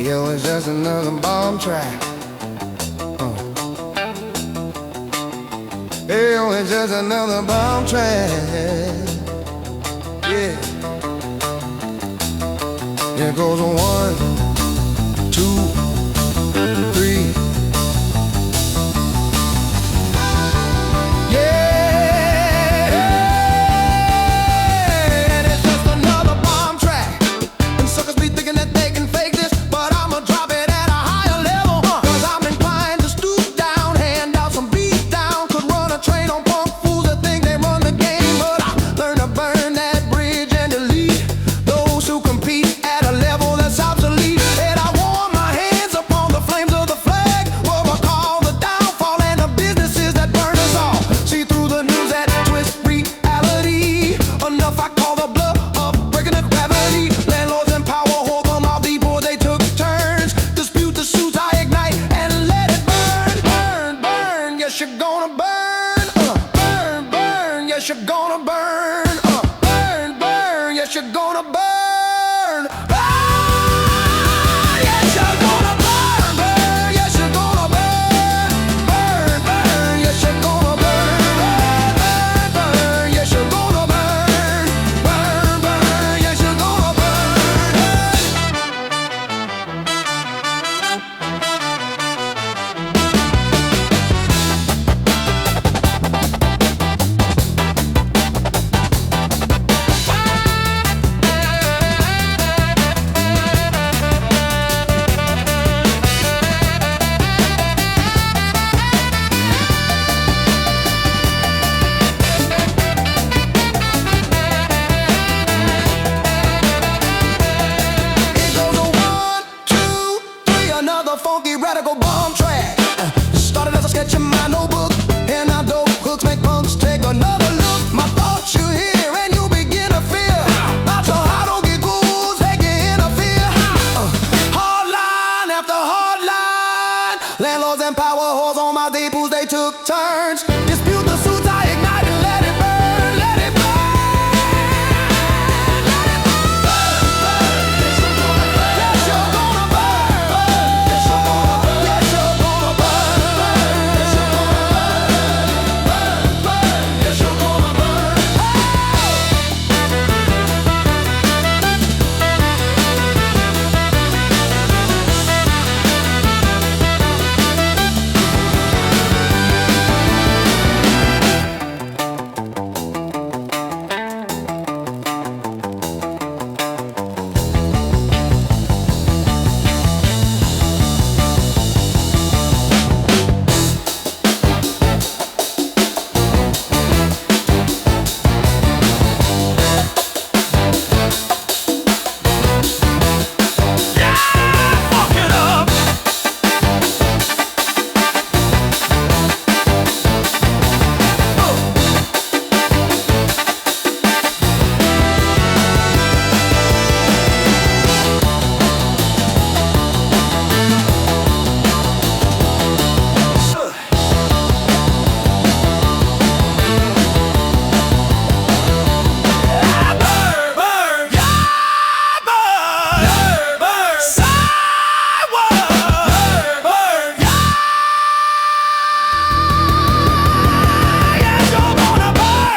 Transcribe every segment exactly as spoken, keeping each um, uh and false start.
Yo, it's just another bomb track. Uh. Hey, yo, it's just another bomb track. Yeah. Here goes a one, two, three. You're gonna burn, uh, burn, burn, yes you're gonna burn, uh, burn, burn, yes you're gonna burn, ah, yes you're gonna burn, burn, yes you're gonna burn, burn, burn, yes you're gonna burn, burn, burn, yes you're gonna burn, burn, burn, yes you're gonna burn. Funky radical bomb track. Uh, started as a sketch in my notebook, and now dope hooks make punks take another look. My thoughts you hear, and you begin to fear. Not so hard, don't get cool, take you interfere. Uh, hard line after hard line. Landlords and power whores on my depots, they took turns. Dispute the suits, I ignite and let it burn, let it burn.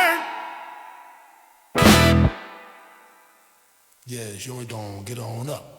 Yeah, sure don't get on up.